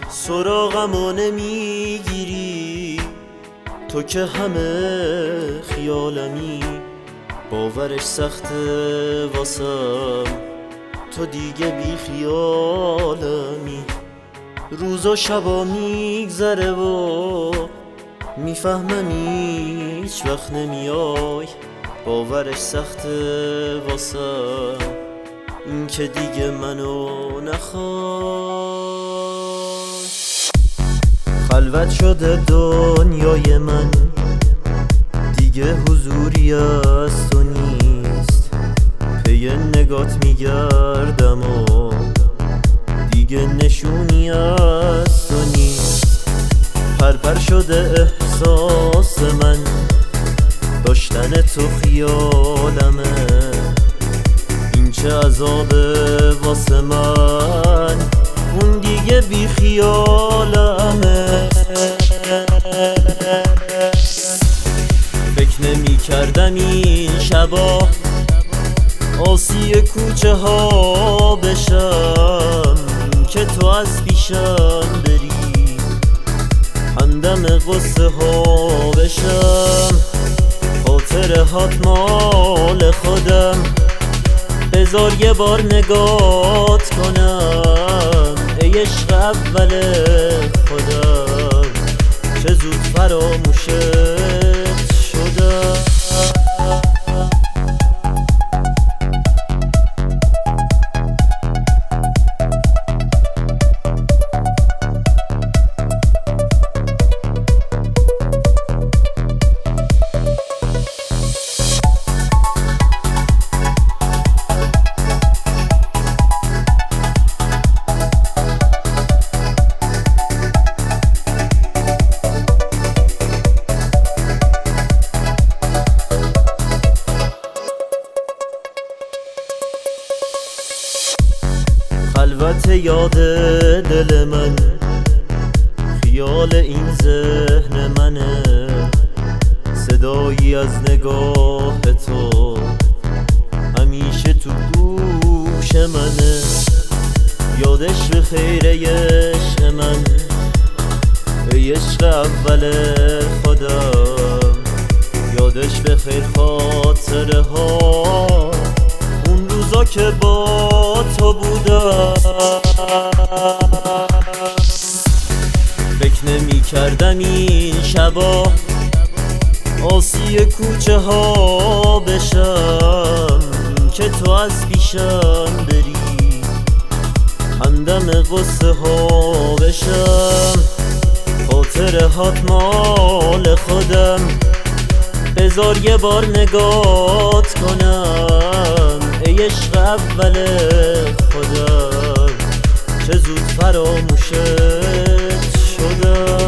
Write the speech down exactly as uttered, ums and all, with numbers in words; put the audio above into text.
سراغمو نمیگیری تو که همه خیالمی، باورش سخته واسم تو دیگه بی خیالمی. روز و شبا میگذره و میفهمم هیچ وقت نمیای، باورش سخته واسم این که دیگه منو نخوای. خلوت شده دنیای من، دیگه حضوری از تو نیست، پی نگات میگردم و دیگه نشونی از تو نیست. پرپر شده احساس من، داشتن تو خیالمه، این چه عذابه واسه من، اون دیگه بی خیالمه. فکر نمی کردم این شبا آسی کوچه ها بشم، که تو از پیشم بری همدم قصه ها بشم. خاطر هات مال خودم، بذار یه بار نگات کنم، ای عشق اول خودم چه زود فراموشت شدم. خلوت یاد دل من، خیال این ذهن منه، صدایی از نگاه تو همیشه تو گوش منه. یادش به خیر عشق من، ای عشق اول خودم، یادش به خیر خاطره ها اون روزا که با تو بودم. فکر نمی کردم این شبا آسی کوچه ها بشم، که تو از پیشم بری همدم قصه ها بشم. خاطر هات مال خودم، بذار یه بار نگات کنم، ای عشق اول خودم چه زود فراموشت شدم.